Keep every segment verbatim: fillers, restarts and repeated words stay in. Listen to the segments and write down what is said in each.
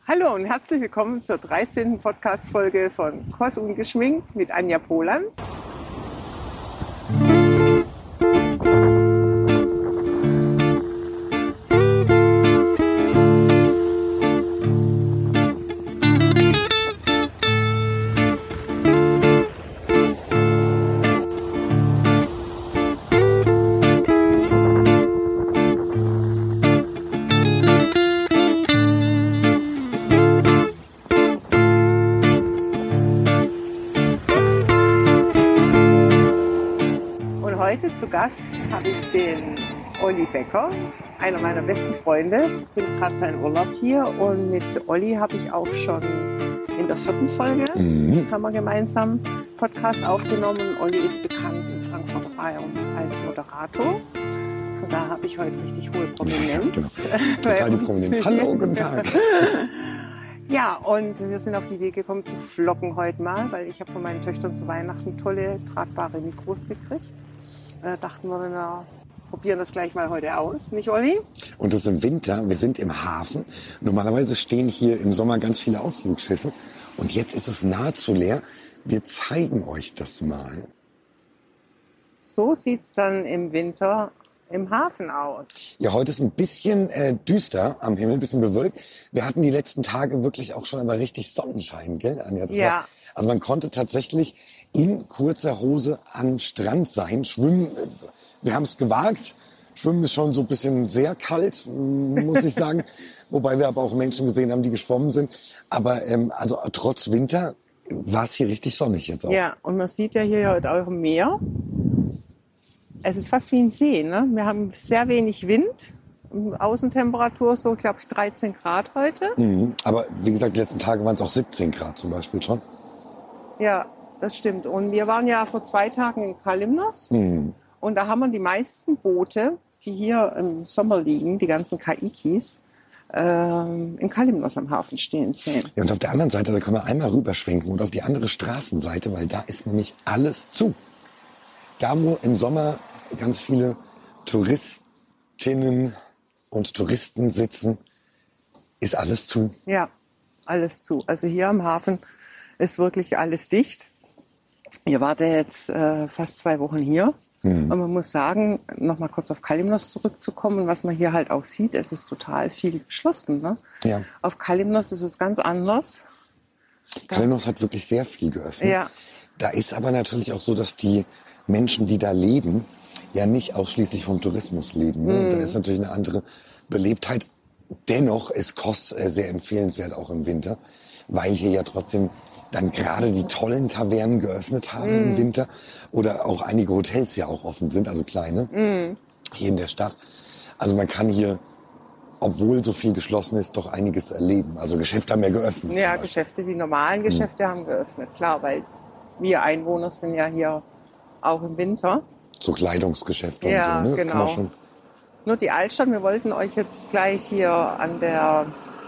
Hallo und herzlich willkommen zur dreizehnten Podcast-Folge von Kos Ungeschminkt mit Anja Polanz. Heute zu Gast habe ich den Olli Becker, einer meiner besten Freunde. Ich bin gerade seinen Urlaub hier und mit Olli habe ich auch schon in der vierten Folge mhm. haben wir gemeinsam Podcast aufgenommen. Olli ist bekannt in Frankfurt als Moderator. Von daher habe ich heute richtig hohe Prominenz. Ja, genau. Total die Prominenz. Hallo, guten Tag. Ja, und wir sind auf die Idee gekommen zu vloggen heute mal, weil ich habe von meinen Töchtern zu Weihnachten tolle, tragbare Mikros gekriegt. Da dachten wir, wir probieren das gleich mal heute aus, nicht Olli? Und das ist im Winter, wir sind im Hafen. Normalerweise stehen hier im Sommer ganz viele Ausflugsschiffe und jetzt ist es nahezu leer. Wir zeigen euch das mal. So sieht's dann im Winter im Hafen aus. Ja, heute ist ein bisschen äh, düster am Himmel, ein bisschen bewölkt. Wir hatten die letzten Tage wirklich auch schon aber richtig Sonnenschein, gell, Anja? Das ja. War, also man konnte tatsächlich in kurzer Hose am Strand sein, schwimmen. Wir haben es gewagt. Schwimmen ist schon so ein bisschen sehr kalt, muss ich sagen. Wobei wir aber auch Menschen gesehen haben, die geschwommen sind. Aber ähm, also trotz Winter war es hier richtig sonnig jetzt auch. Ja, und man sieht ja hier heute auch im Meer. Es ist fast wie ein See, ne? Wir haben sehr wenig Wind. Außentemperatur so, glaube ich, dreizehn Grad heute. Mhm. Aber wie gesagt, die letzten Tage waren es auch siebzehn Grad zum Beispiel schon. Ja, das stimmt. Und wir waren ja vor zwei Tagen in Kalymnos. Mhm. Und da haben wir die meisten Boote, die hier im Sommer liegen, die ganzen Kaikis, ähm, in Kalymnos am Hafen stehen sehen. Ja, und auf der anderen Seite, da können wir einmal rüberschwenken und auf die andere Straßenseite, weil da ist nämlich alles zu. Da, wo im Sommer ganz viele Touristinnen und Touristen sitzen, ist alles zu. Ja, alles zu. Also hier am Hafen ist wirklich alles dicht. Ihr wart ja jetzt äh, fast zwei Wochen hier. Mhm. Und man muss sagen, noch mal kurz auf Kalymnos zurückzukommen, was man hier halt auch sieht, es ist total viel geschlossen. Ne? Ja. Auf Kalymnos ist es ganz anders. Kalymnos hat wirklich sehr viel geöffnet. Ja. Da ist aber natürlich auch so, dass die Menschen, die da leben, ja nicht ausschließlich vom Tourismus leben. Ne? Mhm. Da ist natürlich eine andere Belebtheit. Dennoch ist Kos sehr empfehlenswert, auch im Winter, weil hier ja trotzdem dann gerade die tollen Tavernen geöffnet haben mm. im Winter oder auch einige Hotels ja auch offen sind, also kleine, mm. hier in der Stadt. Also man kann hier, obwohl so viel geschlossen ist, doch einiges erleben. Also Geschäfte haben ja geöffnet. Ja, Geschäfte, die normalen Geschäfte mm. haben geöffnet, klar, weil wir Einwohner sind ja hier auch im Winter. So Kleidungsgeschäfte ja, und so, ne? Das genau. kann man schon. Nur die Altstadt, wir wollten euch jetzt gleich hier an der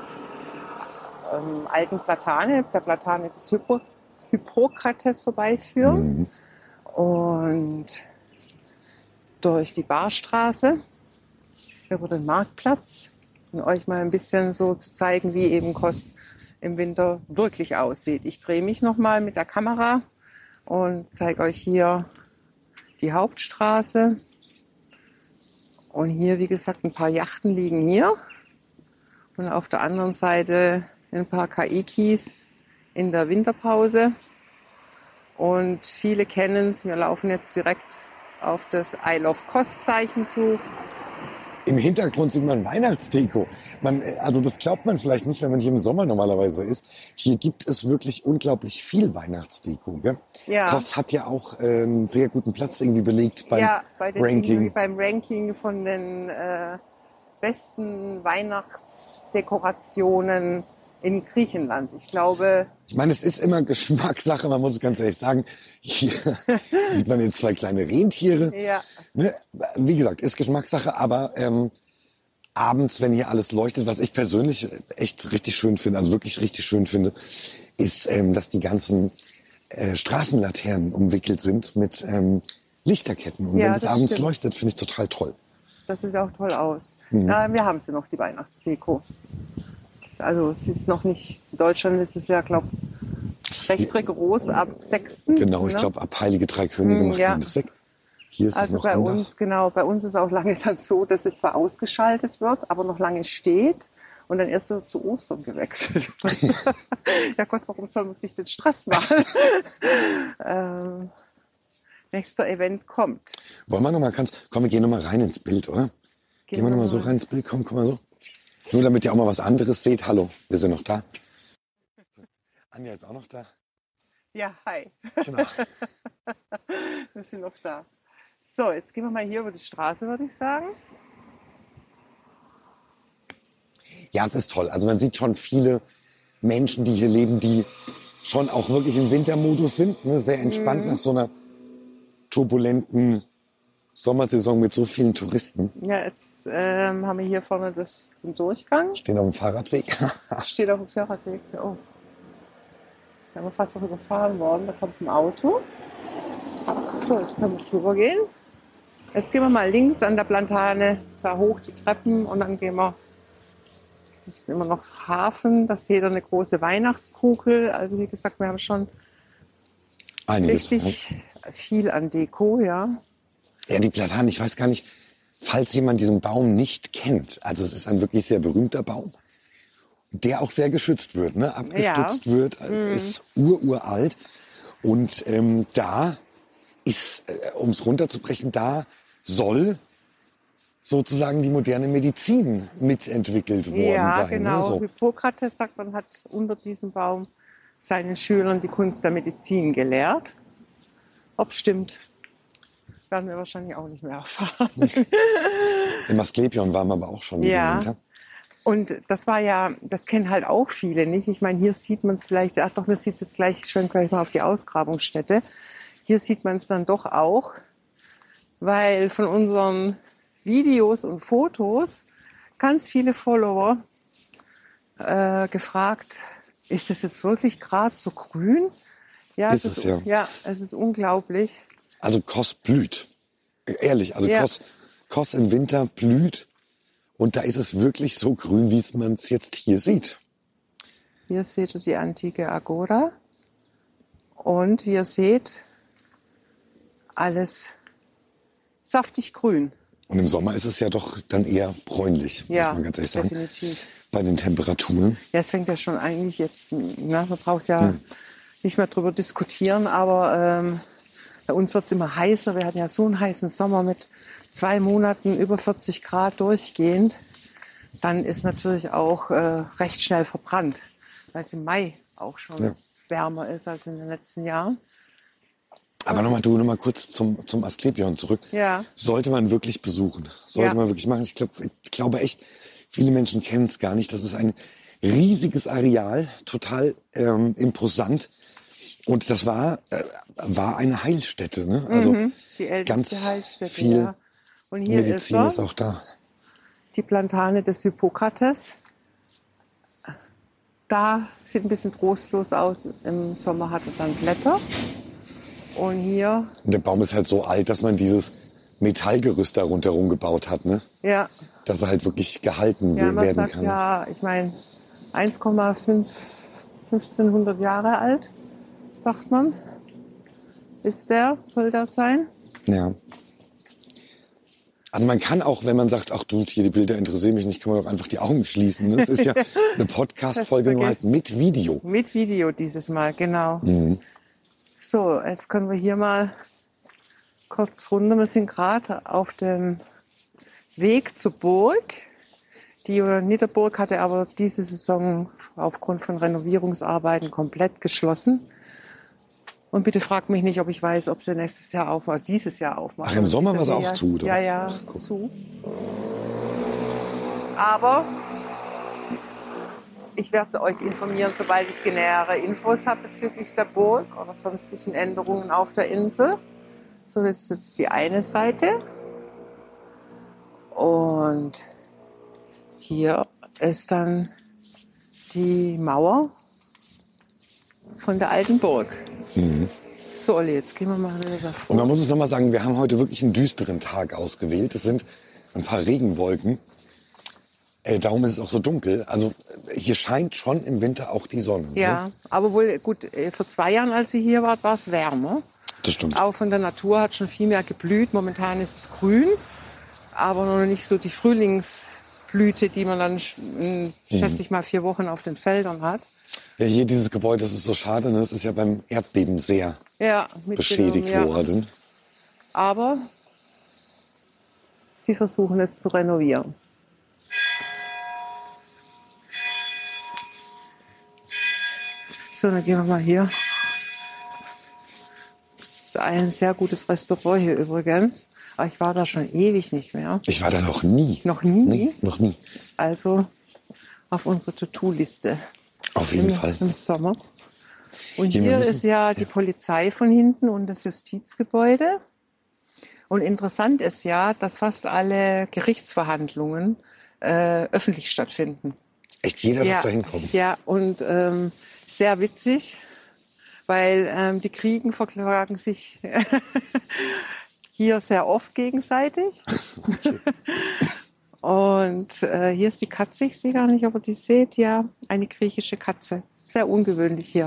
ähm, alten Platane, der Platane des Hypo, Hippokrates vorbeiführen mhm. und durch die Barstraße über den Marktplatz und euch mal ein bisschen so zu zeigen, wie eben Kos im Winter wirklich aussieht. Ich drehe mich nochmal mit der Kamera und zeige euch hier die Hauptstraße. Und hier, wie gesagt, ein paar Yachten liegen hier. Und auf der anderen Seite ein paar Kaikis in der Winterpause. Und viele kennen es. Wir laufen jetzt direkt auf das I Love Kos Zeichen zu. Im Hintergrund sieht man Weihnachtsdeko. Man, also das glaubt man vielleicht nicht, wenn man hier im Sommer normalerweise ist. Hier gibt es wirklich unglaublich viel Weihnachtsdeko. Gell? Ja. Kos hat ja auch äh, einen sehr guten Platz irgendwie belegt beim ja, bei den, Ranking. beim Ranking von den äh, besten Weihnachtsdekorationen in Griechenland. Ich glaube... Ich meine, es ist immer Geschmackssache, man muss es ganz ehrlich sagen. Hier sieht man jetzt zwei kleine Rentiere. Ja. Ne? Wie gesagt, ist Geschmackssache, aber ähm, abends, wenn hier alles leuchtet, was ich persönlich echt richtig schön finde, also wirklich richtig schön finde, ist, ähm, dass die ganzen äh, Straßenlaternen umwickelt sind mit ähm, Lichterketten. Und ja, wenn das, das abends stimmt. leuchtet, finde ich total toll. Das sieht auch toll aus. Mhm. Ja, wir haben sie noch, die Weihnachtsdeko. Auf Also es ist noch nicht, in Deutschland ist es ja, glaube ich, recht rigoros ab sechsten Genau, ne? ich glaube, ab Heilige Drei Könige Hm, macht ja. man das weg. Hier ist es Also noch bei anders. uns, genau, bei uns ist auch lange dann so, dass sie zwar ausgeschaltet wird, aber noch lange steht und dann erst wieder zu Ostern gewechselt wird. Ja Gott, warum soll man sich den Stress machen? ähm, nächster Event kommt. Wollen wir noch mal ganz, komm, wir gehen noch mal rein ins Bild, oder? Gehen, gehen wir noch mal so rein ins Bild, komm, komm mal so. Nur damit ihr auch mal was anderes seht. Hallo, wir sind noch da. Anja ist auch noch da. Ja, hi. Genau. Wir sind noch da. So, jetzt gehen wir mal hier über die Straße, würde ich sagen. Ja, es ist toll. Also man sieht schon viele Menschen, die hier leben, die schon auch wirklich im Wintermodus sind, ne? Sehr entspannt mhm. nach so einer turbulenten Sommersaison mit so vielen Touristen. Ja, jetzt ähm, haben wir hier vorne das, den Durchgang. Stehen auf dem Fahrradweg. Steht auf dem Fahrradweg. Oh. Da haben wir fast noch überfahren worden. Da kommt ein Auto. So, jetzt können wir drüber gehen. Jetzt gehen wir mal links an der Plantane da hoch die Treppen und dann gehen wir. Das ist immer noch Hafen. Da seht ihr eine große Weihnachtskugel. Also wie gesagt, wir haben schon Einiges, richtig ja. viel an Deko, ja. Ja, die Platanen, ich weiß gar nicht, falls jemand diesen Baum nicht kennt. Also es ist ein wirklich sehr berühmter Baum, der auch sehr geschützt wird, ne? Abgestützt ja. wird, mhm. ist ururalt. Und ähm, da ist, äh, um es runterzubrechen, da soll sozusagen die moderne Medizin mitentwickelt worden ja, sein. Genau. Ne? So. Hippokrates sagt, man hat unter diesem Baum seinen Schülern die Kunst der Medizin gelehrt. Ob stimmt, werden wir wahrscheinlich auch nicht mehr erfahren. Im Asklepion waren wir aber auch schon diesen ja. Winter. Und das war ja, das kennen halt auch viele nicht. Ich meine, hier sieht man es vielleicht, ach doch, man sieht es jetzt gleich, schön gleich mal auf die Ausgrabungsstätte. Hier sieht man es dann doch auch, weil von unseren Videos und Fotos ganz viele Follower äh, gefragt, ist das jetzt wirklich gerade so grün? Ja, ist es es ist, ja. Ja, es ist unglaublich. Also Kos blüht. Ehrlich, also ja. Kos, Kos im Winter blüht. Und da ist es wirklich so grün, wie man es jetzt hier sieht. Hier seht ihr die antike Agora. Und wie ihr seht, alles saftig grün. Und im Sommer ist es ja doch dann eher bräunlich, ja, muss man ganz ehrlich sagen. Definitiv. Bei den Temperaturen. Ja, es fängt ja schon eigentlich jetzt, na, man braucht ja hm. nicht mehr drüber diskutieren, aber ähm, bei uns wird es immer heißer. Wir hatten ja so einen heißen Sommer mit zwei Monaten über vierzig Grad durchgehend. Dann ist natürlich auch äh, recht schnell verbrannt, weil es im Mai auch schon ja. wärmer ist als in den letzten Jahren. Aber nochmal, du, nochmal kurz zum, zum Asklepion zurück. Ja. Sollte man wirklich besuchen. Sollte ja. man wirklich machen. Ich, glaub, ich glaube echt, viele Menschen kennen es gar nicht. Das ist ein riesiges Areal, total ähm, imposant. Und das war, äh, war eine Heilstätte. Ne? Also mhm. Die älteste ganz Heilstätte, viel ja. Und hier Medizin ist, ist auch da. Die Plantane des Hippokrates. Da sieht ein bisschen trostlos aus. Im Sommer hat er dann Blätter. Und hier... Und der Baum ist halt so alt, dass man dieses Metallgerüst da rundherum gebaut hat, ne? Ja. Dass er halt wirklich gehalten ja, man werden sagt, kann. Ja, ich meine, eins Komma fünf, fünfzehnhundert Jahre alt, sagt man. Ist der, soll das sein? Ja. Also man kann auch, wenn man sagt, ach du, hier die Bilder interessieren mich nicht, kann man doch einfach die Augen schließen. Das ist ja eine Podcast-Folge nur halt mit Video. Mit Video dieses Mal, genau. Mhm. So, jetzt können wir hier mal kurz runter. Wir sind gerade auf dem Weg zur Burg. Die Niederburg hatte aber diese Saison aufgrund von Renovierungsarbeiten komplett geschlossen. Und bitte fragt mich nicht, ob ich weiß, ob sie nächstes Jahr aufmacht, dieses Jahr aufmacht. Ach, im Sommer war sie auch zu, oder? Ja, ja, zu. Aber ich werde euch informieren, sobald ich nähere Infos habe bezüglich der Burg oder sonstigen Änderungen auf der Insel. So, das ist jetzt die eine Seite. Und hier ist dann die Mauer von der alten Burg. Mhm. So, Olli, jetzt gehen wir mal wieder davor. Und man muss es nochmal sagen, wir haben heute wirklich einen düsteren Tag ausgewählt. Es sind ein paar Regenwolken. Äh, darum ist es auch so dunkel. Also äh, hier scheint schon im Winter auch die Sonne. Ja, Ne? aber wohl, gut, äh, vor zwei Jahren, als Sie hier wart, war es wärmer. Das stimmt. Auch von der Natur hat schon viel mehr geblüht. Momentan ist es grün, aber noch nicht so die Frühlingsblüte, die man dann, sch- schätze ich mal, vier Wochen auf den Feldern hat. Ja, hier dieses Gebäude, das ist so schade. Ne? Das ist ja beim Erdbeben sehr Ja, mitgenommen, beschädigt ja. worden. Aber sie versuchen es zu renovieren. So, dann gehen wir mal hier. Das ist ein sehr gutes Restaurant hier übrigens. Aber ich war da schon ewig nicht mehr. Ich war da noch nie. Noch nie? Nee, noch nie. Also auf unsere To-Do-Liste Auf jeden im, Fall. im Sommer. Und Hier, wir hier müssen- ist ja die Polizei von hinten und das Justizgebäude. Und interessant ist ja, dass fast alle Gerichtsverhandlungen äh, öffentlich stattfinden. Echt, jeder Ja, darf da hinkommen. ja, und ähm, sehr witzig, weil ähm, die Kriegen verklagen sich hier sehr oft gegenseitig. Und äh, hier ist die Katze, ich sehe gar nicht, ob ihr die seht, ja, eine griechische Katze. Sehr ungewöhnlich hier.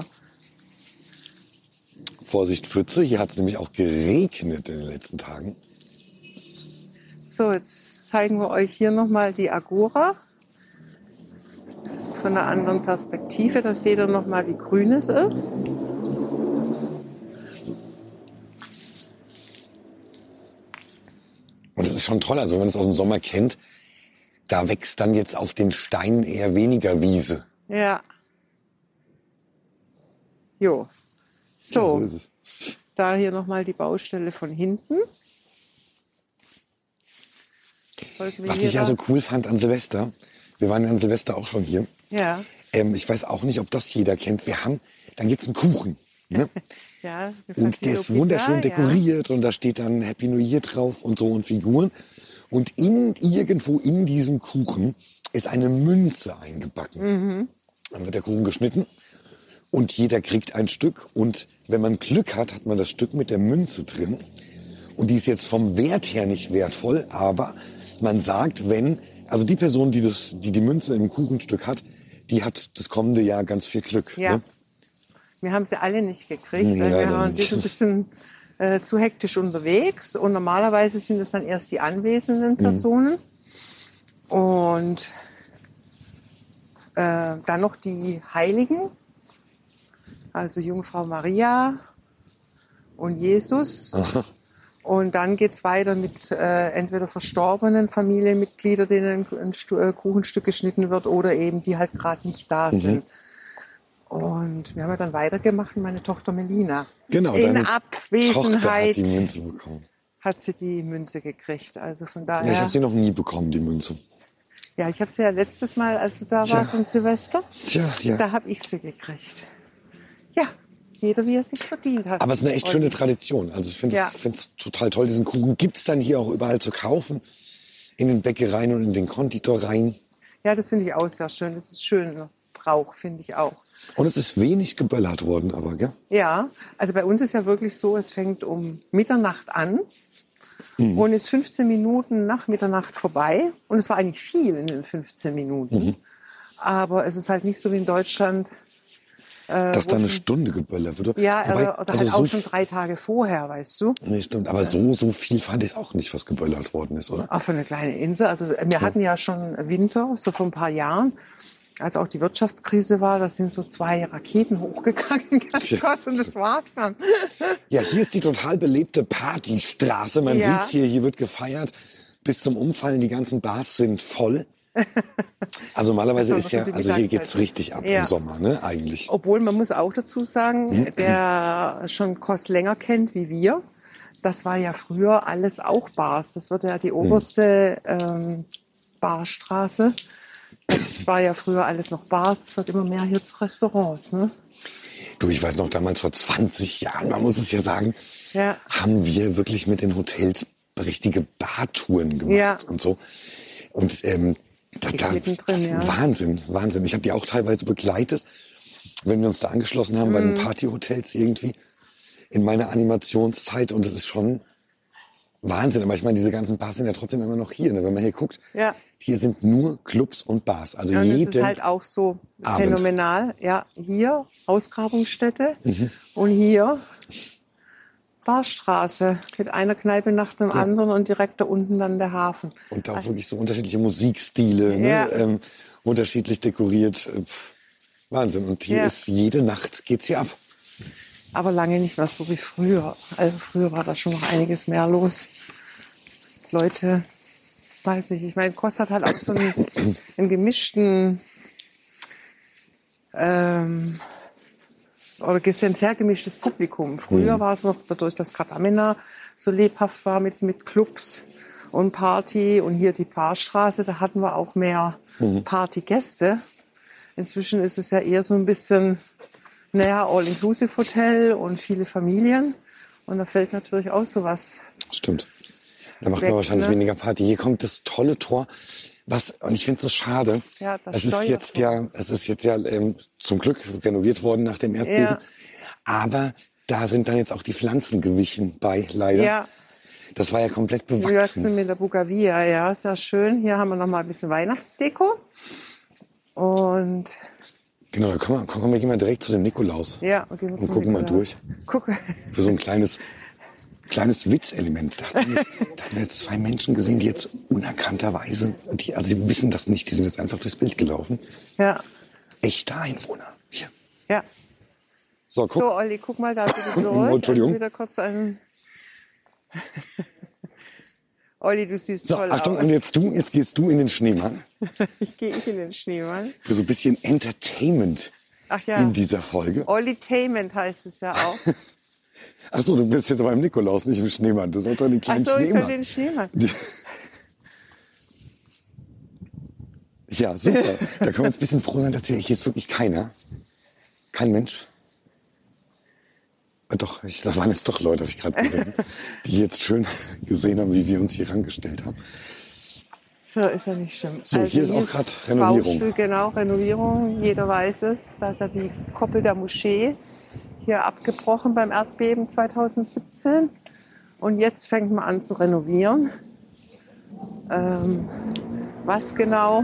Vorsicht, Pfütze. Hier hat es nämlich auch geregnet in den letzten Tagen. So, jetzt zeigen wir euch hier nochmal die Agora. Von einer anderen Perspektive, da seht ihr nochmal, wie grün es ist. Und das ist schon toll. Also wenn man es aus dem Sommer kennt, da wächst dann jetzt auf den Steinen eher weniger Wiese. Ja. Jo. Ja, So, ist es. da hier nochmal die Baustelle von hinten. Wollten wir Was hier ich ja da- so cool fand an Silvester, wir waren ja an Silvester auch schon hier. Ja, Ähm, ich weiß auch nicht, ob das jeder kennt. Wir haben, dann gibt's einen Kuchen. Ne? ja. eine Und der ist Fantino wunderschön Pizza, dekoriert und da steht dann Happy New Year drauf und so und Figuren. Und in, irgendwo in diesem Kuchen ist eine Münze eingebacken. Mhm. Dann wird der Kuchen geschnitten und jeder kriegt ein Stück. Und wenn man Glück hat, hat man das Stück mit der Münze drin. Und die ist jetzt vom Wert her nicht wertvoll, aber man sagt, wenn, also die Person, die das, die, die Münze im Kuchenstück hat, die hat das kommende Jahr ganz viel Glück. Ja. Ne? Wir haben sie alle nicht gekriegt, Nee, weil wir leider waren nicht. ein bisschen äh, zu hektisch unterwegs. Und normalerweise sind es dann erst die anwesenden Mhm. Personen. Und äh, dann noch die Heiligen, also Jungfrau Maria und Jesus. Aha. Und dann geht's weiter mit äh, entweder verstorbenen Familienmitgliedern, denen ein Stu äh, Kuchenstück geschnitten wird, oder eben die halt gerade nicht da Mhm. sind. Und wir haben ja dann weitergemacht, meine Tochter Melina. Genau, In deine Tochter hat Abwesenheit die Münze bekommen. hat sie die Münze gekriegt. Also von Ja, ich daher. habe sie noch nie bekommen, die Münze. Ja, ich habe sie ja letztes Mal, als du da Tja. warst, an Silvester, Tja, ja. da habe ich sie gekriegt. Ja, jeder wie er sich verdient hat. Aber es ist eine echt schöne Und- Tradition. Also ich finde es Ja. find's total toll. Diesen Kuchen gibt's dann hier auch überall zu kaufen. In den Bäckereien und in den Konditoreien. Ja, das finde ich auch sehr schön. Das ist schön. Brauch, finde ich auch. Und es ist wenig geböllert worden, aber, gell? Ja, also bei uns ist ja wirklich so, es fängt um Mitternacht an Mhm. und ist fünfzehn Minuten nach Mitternacht vorbei. Und es war eigentlich viel in den fünfzehn Minuten. Mhm. Aber es ist halt nicht so wie in Deutschland. Äh, Dass wo da eine schon- Stunde geböllert wird. Ja, Wobei, oder, oder also halt so auch schon f- drei Tage vorher, weißt du. Nee, stimmt. Aber so, so viel fand ich es auch nicht, was geböllert worden ist, oder? Auch für eine kleine Insel. Also wir hatten ja schon Winter, so vor ein paar Jahren, als auch die Wirtschaftskrise war, da sind so zwei Raketen hochgegangen, ganz Ja. kurz, und das war's dann. Ja, hier ist die total belebte Partystraße. Man Ja. sieht's hier, hier wird gefeiert. Bis zum Umfallen, die ganzen Bars sind voll. Also normalerweise Das ist war ja, noch so die also hier Mittagszeit. geht's richtig ab Ja. im Sommer, ne, eigentlich. Obwohl, man muss auch dazu Mhm. sagen, der schon Kos länger kennt wie wir, das war ja früher alles auch Bars. Das wird ja Mhm. die oberste ähm, Barstraße. Das war ja früher alles noch Bars. Es wird immer mehr hier zu Restaurants. Ne? Du, ich weiß noch, damals vor zwanzig Jahren, man muss es ja sagen, Ja. haben wir wirklich mit den Hotels richtige Bartouren gemacht Ja. und so. Und ähm, das, Ich da, mittendrin, das ja. Wahnsinn, Wahnsinn. Ich habe die auch teilweise begleitet, wenn wir uns da angeschlossen haben bei Mhm. den Partyhotels irgendwie in meiner Animationszeit. Und es ist schon Wahnsinn, aber ich meine, diese ganzen Bars sind ja trotzdem immer noch hier. Ne? Wenn man hier guckt, Ja. hier sind nur Clubs und Bars. Also Ja, und jeden das ist halt auch so Abend. phänomenal. Ja, hier Ausgrabungsstätte Mhm. und hier Barstraße mit einer Kneipe nach dem anderen und direkt da unten dann der Hafen. Und auch wirklich so unterschiedliche Musikstile, ne? Ja. ähm, unterschiedlich dekoriert. Äh, pff, Wahnsinn. Und hier Ja. ist jede Nacht geht's hier ab. Aber lange nicht mehr so wie früher. Also früher war da schon noch einiges mehr los. Leute, weiß nicht, ich meine, Kos hat halt auch so einen, einen gemischten ähm, oder ein sehr gemischtes Publikum. Früher Mhm. war es noch dadurch, dass Katamina so lebhaft war mit, mit Clubs und Party und hier die Barstraße, da hatten wir auch mehr Mhm. Partygäste. Inzwischen ist es ja eher so ein bisschen, naja, All-Inclusive-Hotel und viele Familien. Und da fällt natürlich auch sowas. Stimmt. Da macht Weg, man wahrscheinlich ne? weniger Party. Hier kommt das tolle Tor. Was, und ich finde es so schade. Ja, das es ist jetzt Steuertor. ja, es ist jetzt ja ähm, zum Glück renoviert worden nach dem Erdbeben. Ja. Aber da sind dann jetzt auch die Pflanzen gewichen bei, leider. Ja, Das war ja komplett wir wachsen bewachsen. mit der Bugavia, ja, sehr schön. Hier haben wir noch mal ein bisschen Weihnachtsdeko. Und Genau, da kommen wir, kommen wir gehen wir direkt zu dem Nikolaus. ja, und, gehen wir Und zum gucken mal Nikolaus. durch. Guck. Für so ein kleines, kleines Witzelement. Da haben, wir jetzt, da haben wir jetzt zwei Menschen gesehen, die jetzt unerkannterweise, die, also die wissen das nicht, die sind jetzt einfach durchs Bild gelaufen. Ja, Echte Einwohner. Hier. ja. So, guck. So, Olli, guck mal da bitte durch. Oh, Entschuldigung. Also wieder kurz ein. Olli, du siehst So, toll Achtung, aus. und jetzt du, jetzt gehst du in den Schneemann. Ich gehe ich in den Schneemann. Für so ein bisschen Entertainment Ach ja, in dieser Folge. Olli-Tainment heißt es ja auch. Ach so, du bist jetzt aber im Nikolaus, nicht im Schneemann. Du sollst doch den Ach kleinen so, ich soll Schneemann. den Schneemann. Die- Ja, super. Da können wir jetzt ein bisschen froh sein, dass hier, hier ist wirklich keiner. Kein Mensch. Ah, Doch, ich, da waren jetzt doch Leute, habe ich gerade gesehen, die jetzt schön gesehen haben, wie wir uns hier rangestellt haben. So, ist ja nicht schlimm. So, hier ist auch gerade Renovierung. Baustück, genau, Renovierung. Jeder weiß es. Da ist ja die Koppel der Moschee hier abgebrochen beim Erdbeben zweitausendsiebzehn. Und jetzt fängt man an zu renovieren. Ähm, was genau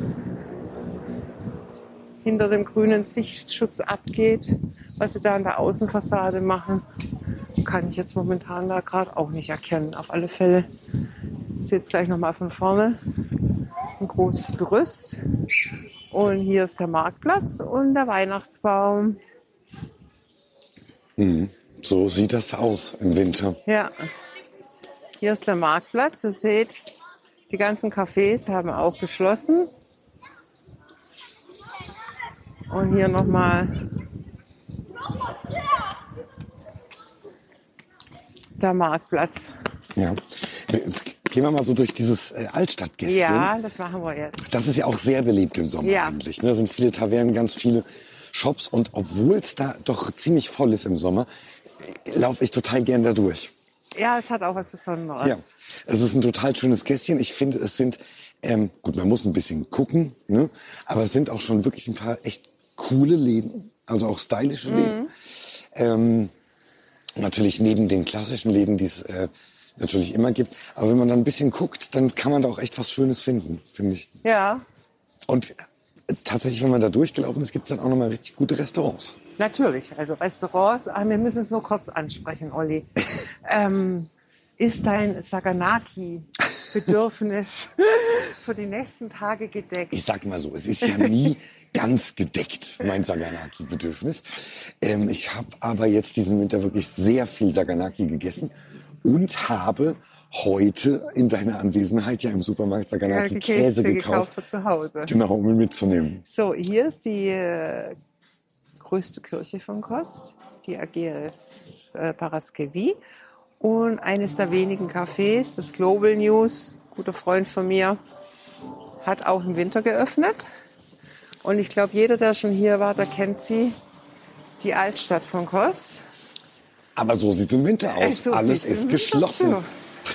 hinter dem grünen Sichtschutz abgeht, was sie da an der Außenfassade machen, kann ich jetzt momentan da gerade auch nicht erkennen. Auf alle Fälle, ich sehe jetzt gleich nochmal von vorne, ein großes Gerüst. Und hier ist der Marktplatz und der Weihnachtsbaum. Mhm. So sieht das aus im Winter. Ja, hier ist der Marktplatz. Ihr seht, die ganzen Cafés haben auch geschlossen. Und hier nochmal der Marktplatz. Ja. Jetzt gehen wir mal so durch dieses äh, Altstadtgässchen. Ja, das machen wir jetzt. Das ist ja auch sehr beliebt im Sommer Ja. eigentlich. Ne? Da sind viele Tavernen, ganz viele Shops. Und obwohl es da doch ziemlich voll ist im Sommer, äh, laufe ich total gern da durch. Ja, es hat auch was Besonderes. Ja, es ist ein total schönes Gässchen. Ich finde, es sind, ähm, gut, man muss ein bisschen gucken, ne? Aber es sind auch schon wirklich ein paar echt coole Läden, also auch stylische Läden. Ähm, natürlich neben den klassischen Läden, die es äh, natürlich immer gibt. Aber wenn man dann ein bisschen guckt, dann kann man da auch echt was Schönes finden, finde ich. Ja, Und äh, tatsächlich, wenn man da durchgelaufen ist, gibt es dann auch nochmal richtig gute Restaurants. natürlich. Also Restaurants, ah, wir müssen es nur kurz ansprechen, Olli. ähm, ist dein Saganaki-Bedürfnis für die nächsten Tage gedeckt? Ich sag mal so, es ist ja nie ganz gedeckt, mein Saganaki-Bedürfnis. Ähm, ich habe aber jetzt diesen Winter wirklich sehr viel Saganaki gegessen und habe heute in deiner Anwesenheit ja im Supermarkt Saganaki-Käse gekauft. für zu Hause. Genau, um ihn mitzunehmen. So, hier ist die äh, größte Kirche von Kos, die Ageres äh, Paraskevi. Und eines der wenigen Cafés, das Global News, guter Freund von mir, hat auch im Winter geöffnet. Und ich glaube, jeder, der schon hier war, der kennt sie, die Altstadt von Kos. Aber so sieht es im Winter aus. Äh, so Alles sieht's ist im geschlossen. Winter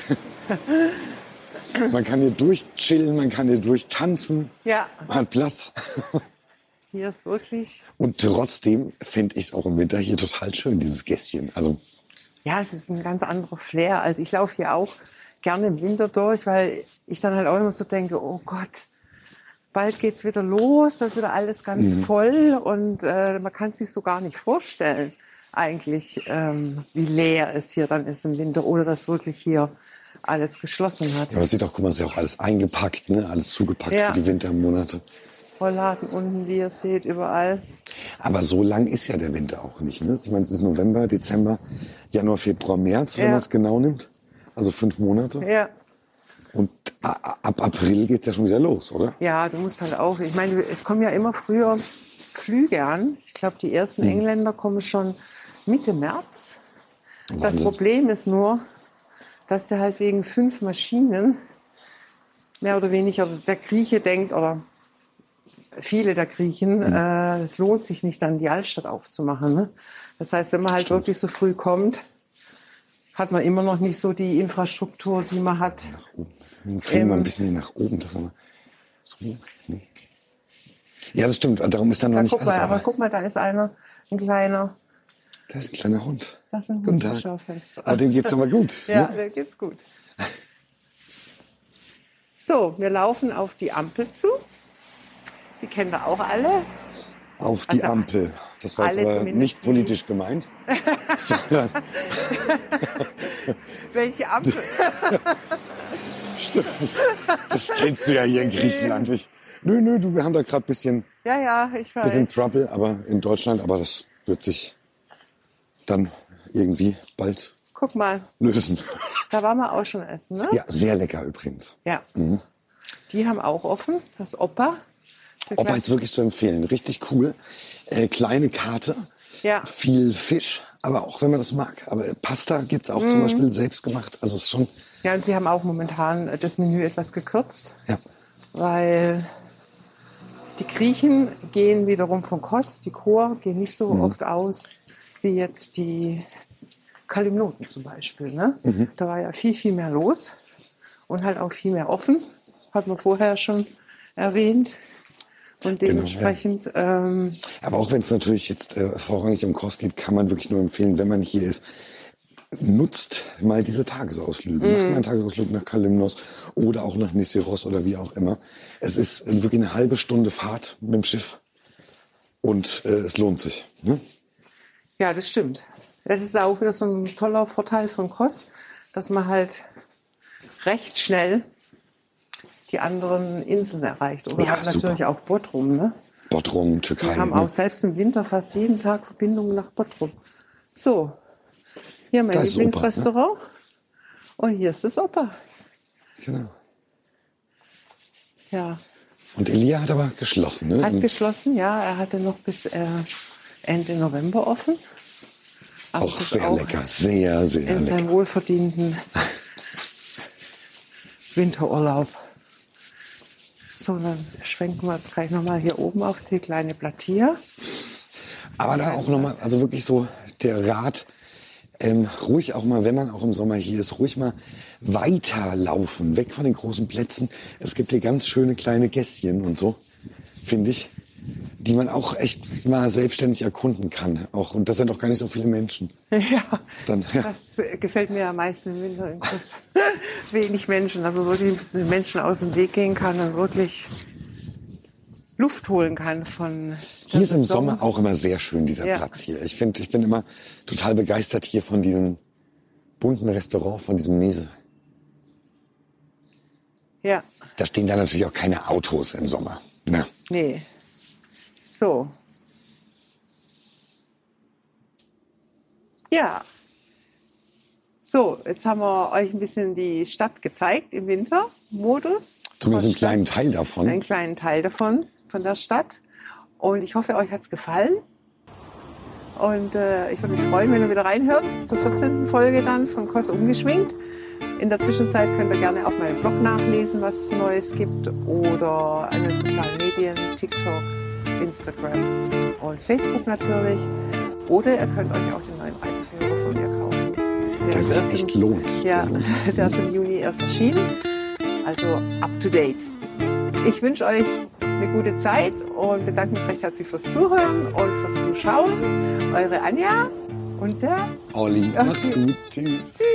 Man kann hier durchchillen, man kann hier durchtanzen. Ja, Man hat Platz. hier ist wirklich, Und trotzdem finde ich es auch im Winter hier total schön, dieses Gässchen. Also ja, es ist ein ganz anderer Flair. Also ich laufe hier auch gerne im Winter durch, weil ich dann halt auch immer so denke, oh Gott, bald geht's wieder los, da ist wieder alles ganz mhm. voll und äh, man kann es sich so gar nicht vorstellen eigentlich, ähm, wie leer es hier dann ist im Winter oder dass wirklich hier alles geschlossen hat. Ja, man sieht auch, guck mal, es ist ja auch alles eingepackt, ne? Alles zugepackt ja. für die Wintermonate. Rollladen unten, wie ihr seht, überall. Aber so lang ist ja der Winter auch nicht, ne? Ich meine, es ist November, Dezember, Januar, Februar, März, wenn ja. man es genau nimmt. Also fünf Monate. Ja. Und ab April geht's ja schon wieder los, oder? Ja, du musst halt auch, ich meine, es kommen ja immer früher Flüge an. Ich glaube, die ersten hm. Engländer kommen schon Mitte März. Wahnsinn. Das Problem ist nur, dass der halt wegen fünf Maschinen mehr oder weniger der Grieche denkt, oder viele der Griechen, mhm. äh, es lohnt sich nicht, dann die Altstadt aufzumachen. Ne? Das heißt, wenn man halt Stimmt. wirklich so früh kommt, hat man immer noch nicht so die Infrastruktur, die man hat. Fliegen wir ein bisschen nach oben. Das wir so, nee. Ja, das stimmt. Darum ist dann noch da nicht guck alles. Mal, aber guck mal, da ist einer, ein kleiner. Da ist ein kleiner Hund. Das ist ein Guten Tag. Schaufenster. Aber dem geht's aber gut. Ja, ne? dem geht's gut. So, wir laufen auf die Ampel zu. Die kennen wir auch alle. Auf die Also, Ampel. Das war jetzt alle aber zumindest nicht politisch gemeint. sondern Welche Ampel? Stimmt, das, das kennst du ja hier in Griechenland nicht. Nö, nö, du, wir haben da gerade ein bisschen, Ja, ja, ich weiß. bisschen Trouble, aber in Deutschland, aber das wird sich dann irgendwie bald Guck mal, lösen. da waren wir auch schon essen, ne? Ja, sehr lecker übrigens. Ja. Die haben auch offen, das Opa. Der Opa Kleine- ist wirklich zu empfehlen. Richtig cool. Äh, kleine Karte, Ja. viel Fisch, aber auch wenn man das mag. Aber Pasta gibt's auch Mhm. zum Beispiel selbst gemacht. Also es ist schon, Ja, und sie haben auch momentan das Menü etwas gekürzt, ja. weil die Griechen gehen wiederum von Kost, die Chor gehen nicht so Mhm. oft aus wie jetzt die Kalymnoten zum Beispiel. Ne? Mhm. Da war ja viel, viel mehr los und halt auch viel mehr offen, hat man vorher schon erwähnt. Und dementsprechend... Genau, ja. ähm, Aber auch wenn es natürlich jetzt äh, vorrangig um Kost geht, kann man wirklich nur empfehlen, wenn man hier ist, nutzt mal diese Tagesausflüge. Mhm. Macht mal einen Tagesausflug nach Kalymnos oder auch nach Nisyros oder wie auch immer. Es ist wirklich eine halbe Stunde Fahrt mit dem Schiff und äh, es lohnt sich. Ne? Ja, das stimmt. Das ist auch wieder so ein toller Vorteil von Kos, dass man halt recht schnell die anderen Inseln erreicht. Und man Ja, hat super. natürlich auch Bodrum. Ne? Bodrum, Türkei. Wir haben ne? auch selbst im Winter fast jeden Tag Verbindungen nach Bodrum. So, hier mein Da ist Lieblingsrestaurant. Und hier ist das Opa. Genau. Ja, Und Elia hat aber geschlossen. Ne? hat Und geschlossen. Ja, er hatte noch bis äh, Ende November offen. Aber auch es ist sehr auch lecker. Sehr, sehr in seinem lecker. wohlverdienten Winterurlaub. So, dann schwenken wir jetzt gleich nochmal hier oben auf die kleine Platia. Aber da auch nochmal, also wirklich so der Rat, ähm, ruhig auch mal, wenn man auch im Sommer hier ist, ruhig mal weiterlaufen, weg von den großen Plätzen. Es gibt hier ganz schöne kleine Gässchen und so, finde ich, die man auch echt mal selbstständig erkunden kann. Auch, und das sind auch gar nicht so viele Menschen. Ja, Dann, ja. das gefällt mir am meisten im Winter. dass wenig Menschen, also wirklich den Menschen aus dem Weg gehen kann und wirklich Luft holen kann von... Hier ist im Sommer auch immer sehr schön, dieser Ja. Platz hier. Ich finde, ich bin immer total begeistert hier von diesem bunten Restaurant, von diesem Mese. Ja, Da stehen da natürlich auch keine Autos im Sommer. Na. nee. So. Ja. So, jetzt haben wir euch ein bisschen die Stadt gezeigt im Wintermodus. Zumindest einen Stadt. kleinen Teil davon. Einen kleinen Teil davon, von der Stadt. Und ich hoffe, euch hat es gefallen. Und äh, ich würde mich freuen, wenn ihr wieder reinhört zur vierzehnten Folge dann von Kos Ungeschminkt. In der Zwischenzeit könnt ihr gerne auf meinem Blog nachlesen, was es so Neues gibt. Oder an den sozialen Medien, TikTok, Instagram und Facebook natürlich. Oder ihr könnt euch auch den neuen Reiseführer von mir kaufen. Der, Der ist sich erst echt im, lohnt. Ja, Der lohnt sich. der ist im Juni erst erschienen. Also up to date. Ich wünsche euch eine gute Zeit und bedanke mich recht herzlich fürs Zuhören und fürs Zuschauen. Eure Anja und der Olli, macht's Okay. gut. Tschüss. Tschüss.